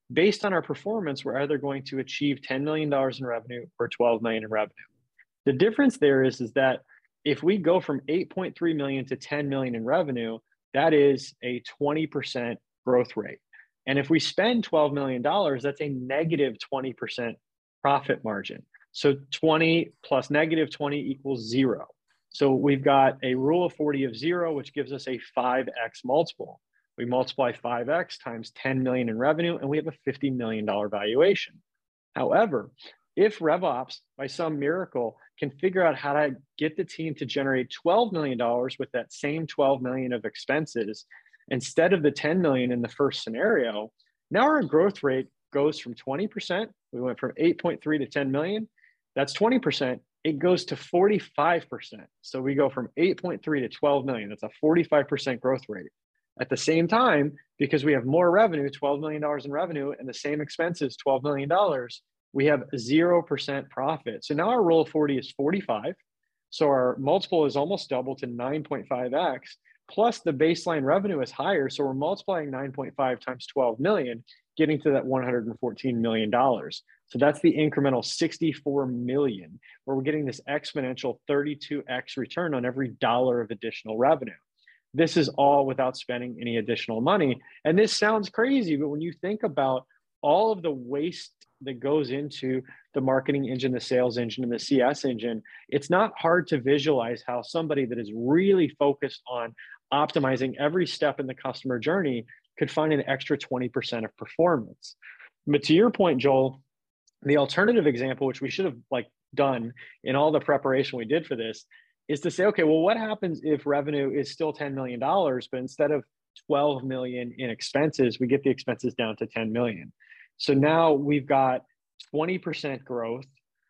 based on our performance, we're either going to achieve ten million dollars in revenue or twelve million dollars in revenue. The difference there is, is that if we go from eight point three million to ten million in revenue, that is a twenty percent growth rate. And if we spend twelve million dollars, that's a negative twenty percent profit margin. So twenty plus negative twenty equals zero. So we've got a rule of forty of zero, which gives us a five X multiple. We multiply five X times ten million in revenue, and we have a fifty million dollars valuation. However, if RevOps, by some miracle, can figure out how to get the team to generate twelve million dollars with that same twelve million dollars of expenses, instead of the ten million dollars in the first scenario, now our growth rate goes from twenty percent. We went from eight point three to ten million. That's twenty percent. It goes to forty-five percent. So we go from eight point three to twelve million. That's a forty-five percent growth rate. At the same time, because we have more revenue, twelve million dollars in revenue, and the same expenses, twelve million dollars, we have zero percent profit. So now our rule of forty is forty-five. So our multiple is almost double to nine point five X, plus the baseline revenue is higher. So we're multiplying nine point five times twelve million, getting to that one hundred fourteen million dollars. So that's the incremental sixty-four million, where we're getting this exponential thirty-two X return on every dollar of additional revenue. This is all without spending any additional money. And this sounds crazy, but when you think about all of the waste that goes into the marketing engine, the sales engine, and the C S engine, it's not hard to visualize how somebody that is really focused on optimizing every step in the customer journey could find an extra twenty percent of performance. But to your point, Joel, the alternative example, which we should have like done in all the preparation we did for this, is to say, okay, well, what happens if revenue is still ten million dollars, but instead of twelve million dollars in expenses, we get the expenses down to ten million dollars. So now we've got twenty percent growth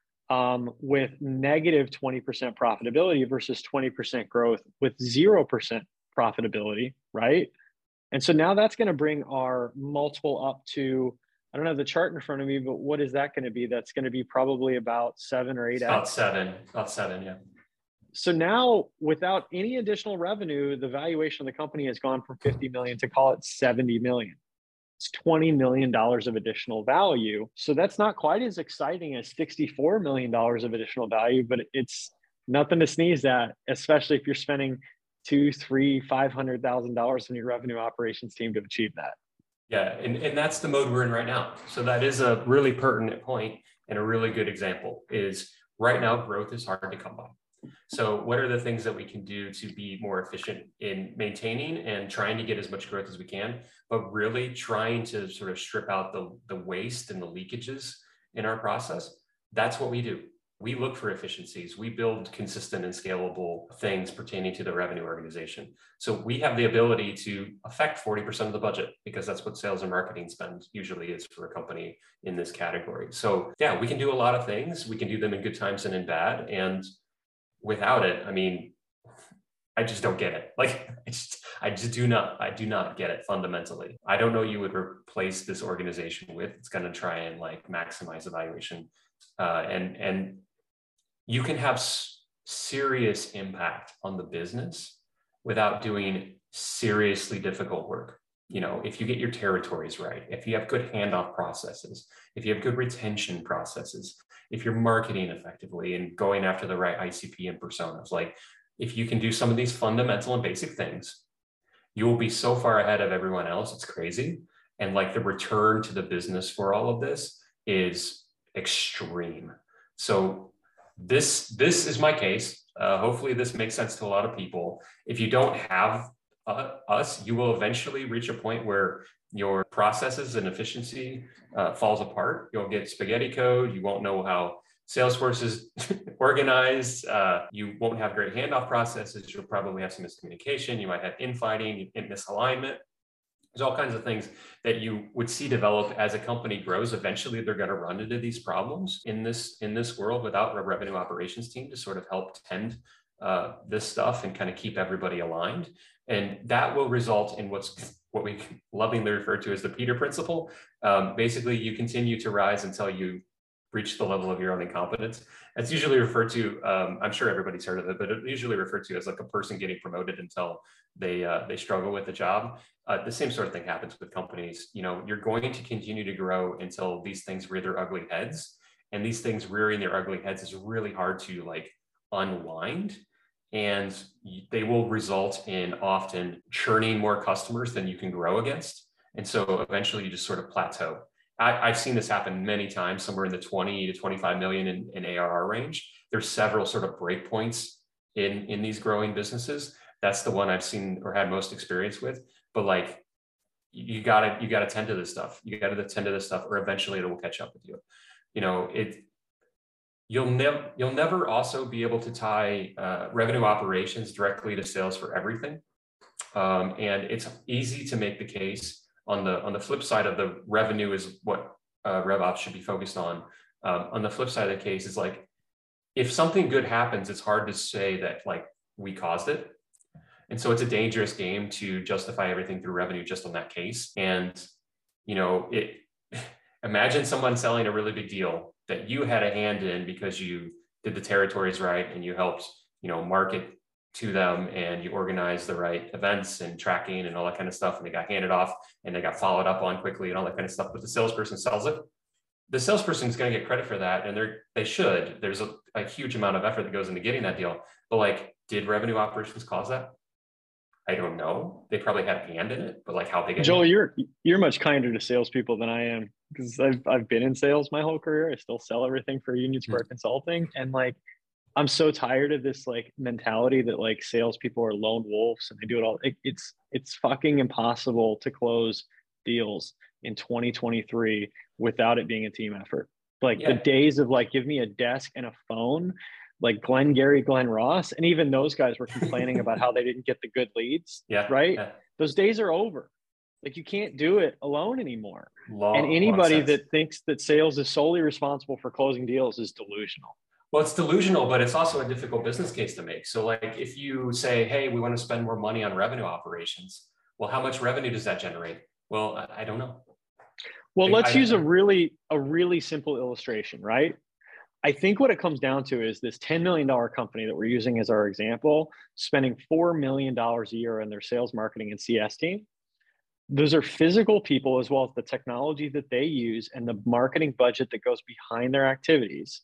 um, with negative twenty percent profitability versus twenty percent growth with zero percent profitability, right? And so now that's going to bring our multiple up to, I don't have the chart in front of me, but what is that going to be? That's going to be probably about seven or eight. About seven, about seven, yeah. So now, without any additional revenue, the valuation of the company has gone from fifty million to, call it seventy million. It's twenty million dollars of additional value. So that's not quite as exciting as sixty-four million dollars of additional value, but it's nothing to sneeze at, especially if you're spending two, three, five hundred thousand dollars on your revenue operations team to achieve that. Yeah, and, and that's the mode we're in right now. So that is a really pertinent point and a really good example is right now growth is hard to come by. So what are the things that we can do to be more efficient in maintaining and trying to get as much growth as we can, but really trying to sort of strip out the, the waste and the leakages in our process? That's what we do. We look for efficiencies. We build consistent and scalable things pertaining to the revenue organization. So we have the ability to affect forty percent of the budget because that's what sales and marketing spend usually is for a company in this category. So yeah, we can do a lot of things. We can do them in good times and in bad. And without it, I mean, I just don't get it. Like, I just, I just do not, I do not get it fundamentally. I don't know you would replace this organization with. It's going to try and like maximize evaluation. Uh, and, and you can have s- serious impact on the business without doing seriously difficult work. You know, if you get your territories right, if you have good handoff processes, if you have good retention processes, if you're marketing effectively and going after the right I C P and personas, like if you can do some of these fundamental and basic things, you will be so far ahead of everyone else. It's crazy. And like the return to the business for all of this is extreme. So this, this is my case. Uh, hopefully this makes sense to a lot of people. If you don't have uh, us, you will eventually reach a point where your processes and efficiency uh, falls apart. You'll get spaghetti code. You won't know how Salesforce is organized. Uh, you won't have great handoff processes. You'll probably have some miscommunication. You might have infighting and misalignment. There's all kinds of things that you would see develop as a company grows. Eventually, they're going to run into these problems in this, in this world without a revenue operations team to sort of help tend uh, this stuff and kind of keep everybody aligned. And that will result in what's what we lovingly refer to as the Peter Principle. Um, basically, you continue to rise until you reach the level of your own incompetence. It's usually referred to, um, I'm sure everybody's heard of it, but it's usually referred to as like a person getting promoted until they uh, they struggle with the job. Uh, the same sort of thing happens with companies. You know, you're going to continue to grow until these things rear their ugly heads. And these things rearing their ugly heads is really hard to like unwind. And they will result in often churning more customers than you can grow against. And so eventually you just sort of plateau. I, I've seen this happen many times, somewhere in the twenty to twenty-five million in, in A R R range. There's several sort of breakpoints in, in these growing businesses. That's the one I've seen or had most experience with. But like, you gotta, you gotta tend to this stuff. You gotta tend to this stuff, or eventually it will catch up with you. You know, it, you'll never, you'll never also be able to tie uh, revenue operations directly to sales for everything. Um, and it's easy to make the case on the, on the flip side of the revenue is what uh, RevOps should be focused on. Um, on the flip side of the case is like, if something good happens, it's hard to say that like we caused it. And so it's a dangerous game to justify everything through revenue just on that case. And, you know, it, imagine someone selling a really big deal that you had a hand in because you did the territories right and you helped, you know, market to them and you organized the right events and tracking and all that kind of stuff. And they got handed off and they got followed up on quickly and all that kind of stuff. But the salesperson sells it. The salesperson is going to get credit for that. And they're, they should. There's a, a huge amount of effort that goes into getting that deal. But like, did revenue operations cause that? I don't know. They probably had a hand in it, but like how big? Joel, you're you're much kinder to salespeople than I am, because I've I've been in sales my whole career. I still sell everything for Union Square mm-hmm. Consulting, and like I'm so tired of this like mentality that like salespeople are lone wolves and they do it all. It, it's it's fucking impossible to close deals in twenty twenty-three without it being a team effort. Like yeah. the days of like give me a desk and a phone. Like Glenn, Gary, Glenn Ross, and even those guys were complaining about how they didn't get the good leads, yeah, right? Yeah. Those days are over. Like you can't do it alone anymore. Long, and anybody that thinks that sales is solely responsible for closing deals is delusional. Well, it's delusional, but it's also a difficult business case to make. So like if you say, hey, we want to spend more money on revenue operations, well, how much revenue does that generate? Well, I, I don't know. Well, I, let's I, use I, a really, a really simple illustration, right? I think what it comes down to is this ten million dollars company that we're using as our example, spending four million dollars a year on their sales, marketing, and C S team. Those are physical people as well as the technology that they use and the marketing budget that goes behind their activities.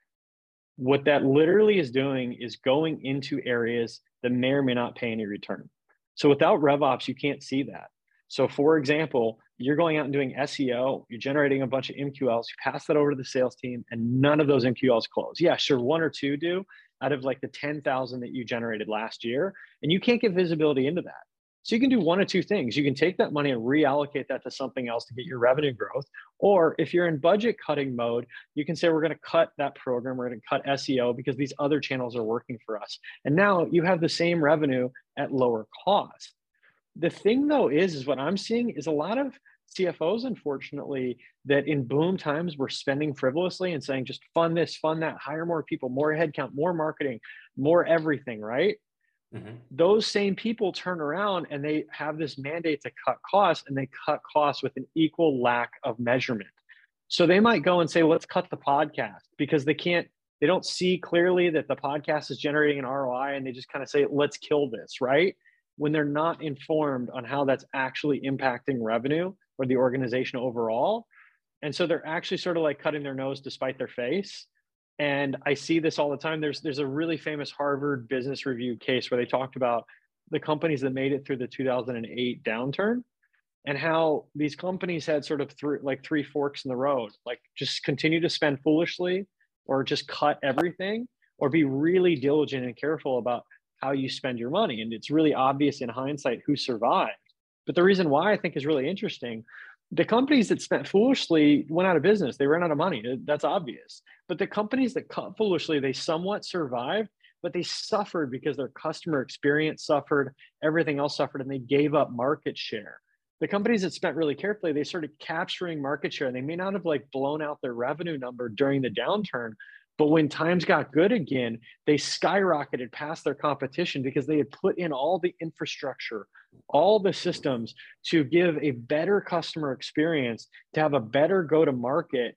What that literally is doing is going into areas that may or may not pay any return. So without RevOps, you can't see that. So for example, you're going out and doing S E O, you're generating a bunch of M Q Ls, you pass that over to the sales team and none of those M Q Ls close. Yeah, sure, one or two do out of like the ten thousand that you generated last year, and you can't get visibility into that. So you can do one of two things. You can take that money and reallocate that to something else to get your revenue growth. Or if you're in budget cutting mode, you can say, we're going to cut that program. We're going to cut S E O because these other channels are working for us. And now you have the same revenue at lower cost. The thing though is, is what I'm seeing is a lot of C F Os, unfortunately, that in boom times were spending frivolously and saying, just fund this, fund that, hire more people, more headcount, more marketing, more everything, right? Mm-hmm. Those same people turn around and they have this mandate to cut costs, and they cut costs with an equal lack of measurement. So they might go and say, let's cut the podcast, because they can't, they don't see clearly that the podcast is generating an R O I, and they just kind of say, let's kill this, right? When they're not informed on how that's actually impacting revenue or the organization overall. And so they're actually sort of like cutting their nose to spite their face. And I see this all the time. There's there's a really famous Harvard Business Review case where they talked about the companies that made it through the two thousand eight downturn, and how these companies had sort of three, like three forks in the road, like just continue to spend foolishly, or just cut everything, or be really diligent and careful about how you spend your money. And it's really obvious in hindsight who survived. But the reason why I think is really interesting, the companies that spent foolishly went out of business. They ran out of money. That's obvious. But the companies that cut foolishly, they somewhat survived, but they suffered because their customer experience suffered, everything else suffered, and they gave up market share. The companies that spent really carefully, they started capturing market share. They may not have like blown out their revenue number during the downturn, but when times got good again, they skyrocketed past their competition because they had put in all the infrastructure, all the systems to give a better customer experience, to have a better go-to-market.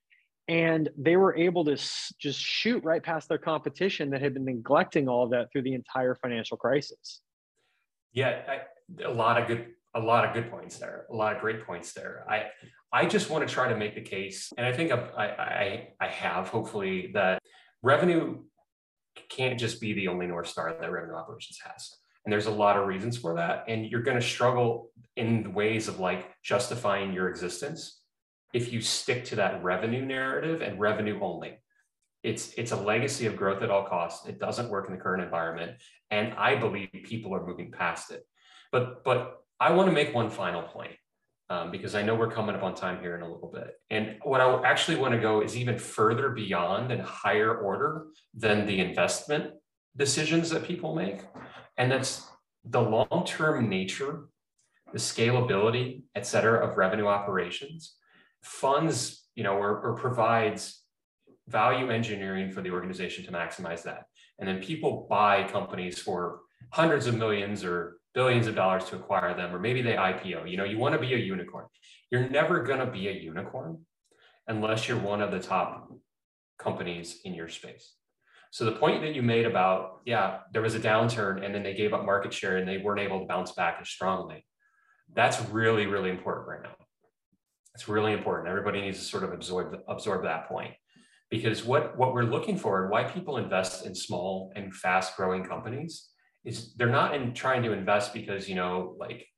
And they were able to s- just shoot right past their competition that had been neglecting all of that through the entire financial crisis. Yeah, I, a lot of good, a lot of good points there. A lot of great points there. I, I just want to try to make the case, and I think I've, I, I, I have hopefully that revenue can't just be the only North Star that revenue operations has. And there's a lot of reasons for that. And you're going to struggle in ways of like justifying your existence if you stick to that revenue narrative and revenue only. It's, it's a legacy of growth at all costs. It doesn't work in the current environment. And I believe people are moving past it. But, but I want to make one final point um, because I know we're coming up on time here in a little bit. And what I actually want to go is even further beyond and higher order than the investment decisions that people make. And that's the long-term nature, the scalability, et cetera, of revenue operations. Funds, you know, or, or provides value engineering for the organization to maximize that. And then people buy companies for hundreds of millions or billions of dollars to acquire them, or maybe they I P O. You know, you want to be a unicorn. You're never going to be a unicorn unless you're one of the top companies in your space. So the point that you made about, yeah, there was a downturn and then they gave up market share and they weren't able to bounce back as strongly. That's really, really important right now. It's really important. Everybody needs to sort of absorb, absorb that point. Because what, what we're looking for and why people invest in small and fast growing companies is they're not in trying to invest because, you know, like,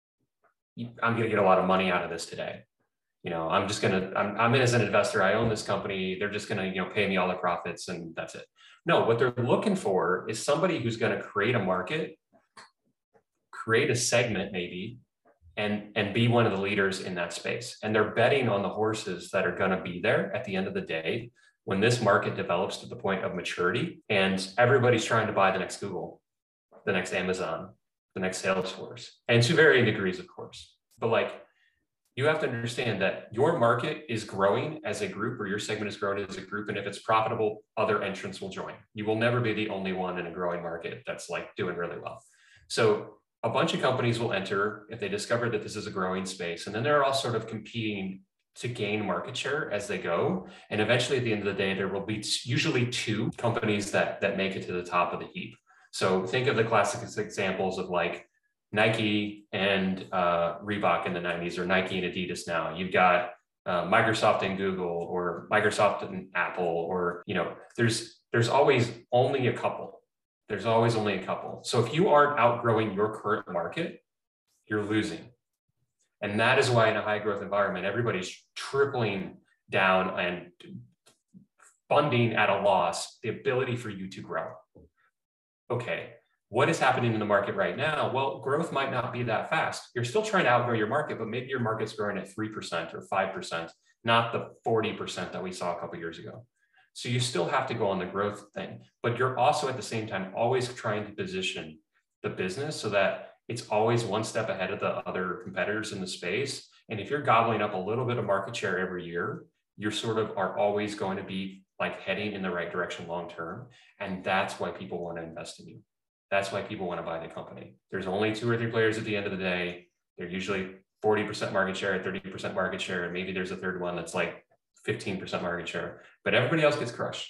I'm going to get a lot of money out of this today. You know, I'm just going to, I'm, I'm in as an investor, I own this company. They're just going to, you know, pay me all the profits and that's it. No, what they're looking for is somebody who's going to create a market, create a segment maybe, and, and be one of the leaders in that space. And they're betting on the horses that are going to be there at the end of the day when this market develops to the point of maturity and everybody's trying to buy the next Google, the next Amazon, the next Salesforce, and to varying degrees, of course. But like, you have to understand that your market is growing as a group, or your segment is growing as a group. And if it's profitable, other entrants will join. You will never be the only one in a growing market that's like doing really well. So a bunch of companies will enter if they discover that this is a growing space. And then they're all sort of competing to gain market share as they go. And eventually at the end of the day, there will be usually two companies that, that make it to the top of the heap. So think of the classic examples of like Nike and uh, Reebok in the nineties, or Nike and Adidas now. You've got uh, Microsoft and Google, or Microsoft and Apple, or, you know, there's, there's always only a couple. There's always only a couple. So if you aren't outgrowing your current market, you're losing. And that is why in a high growth environment, everybody's tripling down and funding at a loss the ability for you to grow. Okay, what is happening in the market right now? Well, growth might not be that fast. You're still trying to outgrow your market, but maybe your market's growing at three percent or five percent, not the forty percent that we saw a couple of years ago. So you still have to go on the growth thing, but you're also at the same time always trying to position the business so that it's always one step ahead of the other competitors in the space. And if you're gobbling up a little bit of market share every year, you're sort of are always going to be like heading in the right direction long-term. And that's why people want to invest in you. That's why people want to buy the company. There's only two or three players at the end of the day. They're usually forty percent market share, thirty percent market share. And maybe there's a third one that's like fifteen percent market share, but everybody else gets crushed.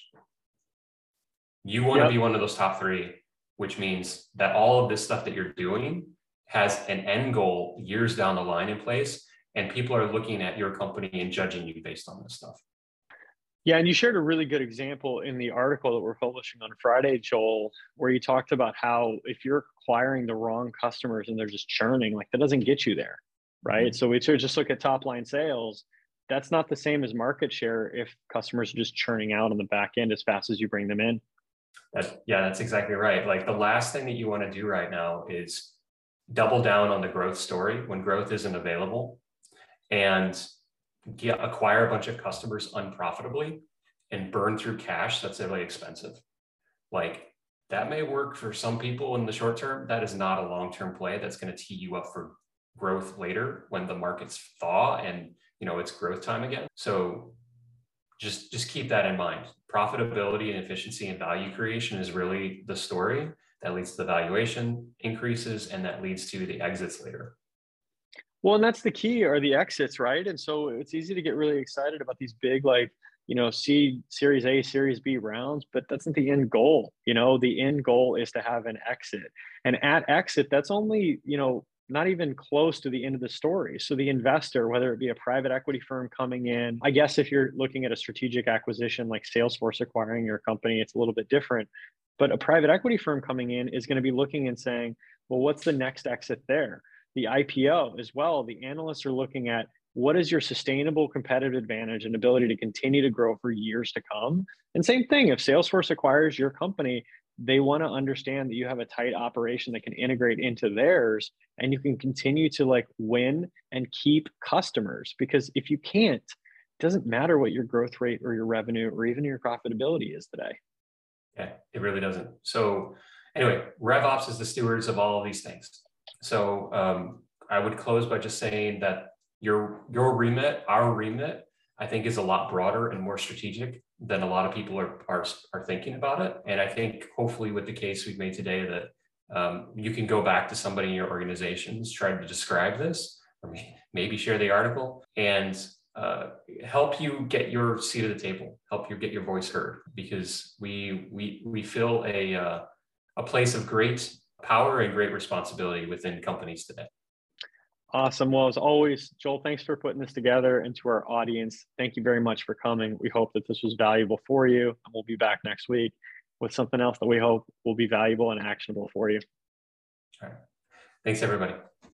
You want yep. to be one of those top three, which means that all of this stuff that you're doing has an end goal years down the line in place. And people are looking at your company and judging you based on this stuff. Yeah, and you shared a really good example in the article that we're publishing on Friday, Joel, where you talked about how if you're acquiring the wrong customers and they're just churning, like that doesn't get you there, right? Mm-hmm. So we should just look at top line sales. That's not the same as market share if customers are just churning out on the back end as fast as you bring them in. That, yeah, that's exactly right. Like the last thing that you want to do right now is double down on the growth story when growth isn't available and get acquire a bunch of customers unprofitably and burn through cash that's really expensive. Like that may work for some people in the short term. That is not a long-term play that's going to tee you up for growth later when the markets thaw and you know it's growth time again. So just just keep that in mind. Profitability and efficiency and value creation is really the story that leads to the valuation increases and that leads to the exits later. Well, and that's the key, are the exits, right? And so it's easy to get really excited about these big like you know, seed, Series A, Series B rounds, but that's not the end goal. You know, the end goal is to have an exit. And at exit, that's only, you know, not even close to the end of the story. So the investor, whether it be a private equity firm coming in, I guess if you're looking at a strategic acquisition like Salesforce acquiring your company, it's a little bit different. But a private equity firm coming in is going to be looking and saying, well, what's the next exit there? The I P O as well. The analysts are looking at what is your sustainable competitive advantage and ability to continue to grow for years to come. And same thing, if Salesforce acquires your company, they want to understand that you have a tight operation that can integrate into theirs and you can continue to like win and keep customers. Because if you can't, it doesn't matter what your growth rate or your revenue or even your profitability is today. Yeah, it really doesn't. So anyway, RevOps is the stewards of all of these things. So um, I would close by just saying that your your remit, our remit, I think is a lot broader and more strategic than a lot of people are are, are thinking about it. And I think hopefully with the case we've made today that um, you can go back to somebody in your organizations trying to describe this, or maybe share the article and uh, help you get your seat at the table, help you get your voice heard, because we we we fill a uh, a place of great power and great responsibility within companies today. Awesome. Well, as always, Joel, thanks for putting this together. And to our audience, thank you very much for coming. We hope that this was valuable for you. And we'll be back next week with something else that we hope will be valuable and actionable for you. All right. Thanks, everybody.